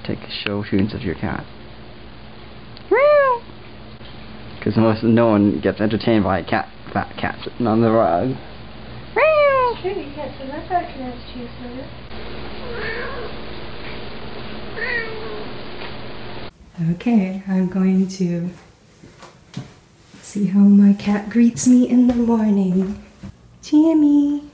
take show tunes of your cat. Because no one gets entertained by a fat cat sitting on the rug. Sure you can, so that fat cat has cheese on it. Okay, I'm going to see how my cat greets me in the morning. Jimmy.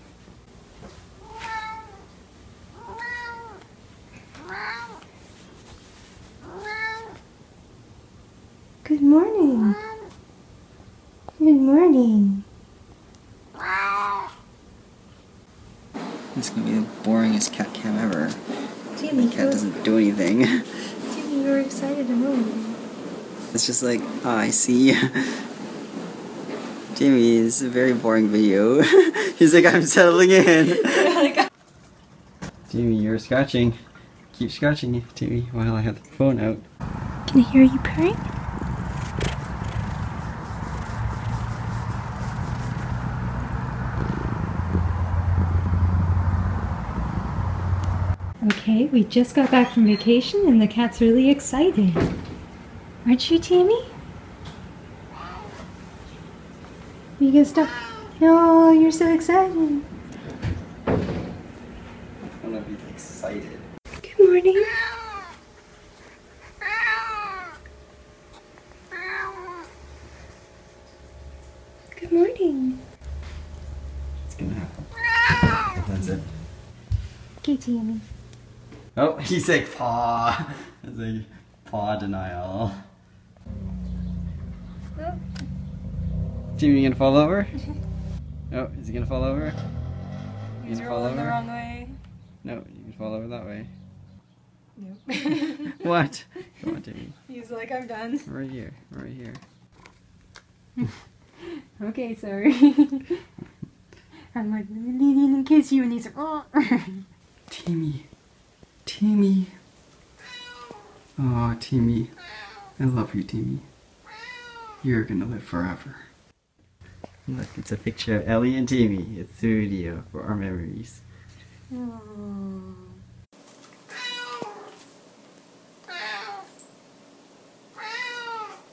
Good morning. Good morning. This is going to be the boringest cat cam ever. Jimmy, the cat doesn't do anything. Jimmy, you're excited a moment. It's just like, oh, I see. Jamie, this is a very boring video. He's like, I'm settling in. Jamie, you're scratching. Keep scratching, Jamie, while I have the phone out. Can I hear you purring? Okay, we just got back from vacation and the cat's really excited. Aren't you, Tammy? You can stop. No, you're so excited. I don't know if he's excited. Good morning. Good morning. It's gonna happen. That's it. Okay, Tammy. Oh, he's like paw. It's like paw denial. Oh. Jimmy, you gonna fall over? Oh, is he gonna fall over? He's rolling the wrong way. No, you can fall over that way. Nope. What? Come on, Jimmy. He's like, I'm done. Right here. Right here. Okay, sorry. I'm like, let me lean in and kiss you, and he's like, oh. Timmy. Timmy. Oh, Timmy. I love you, Timmy. You're gonna live forever. Look, it's a picture of Ellie and Timmy. It's the video for our memories. Oh.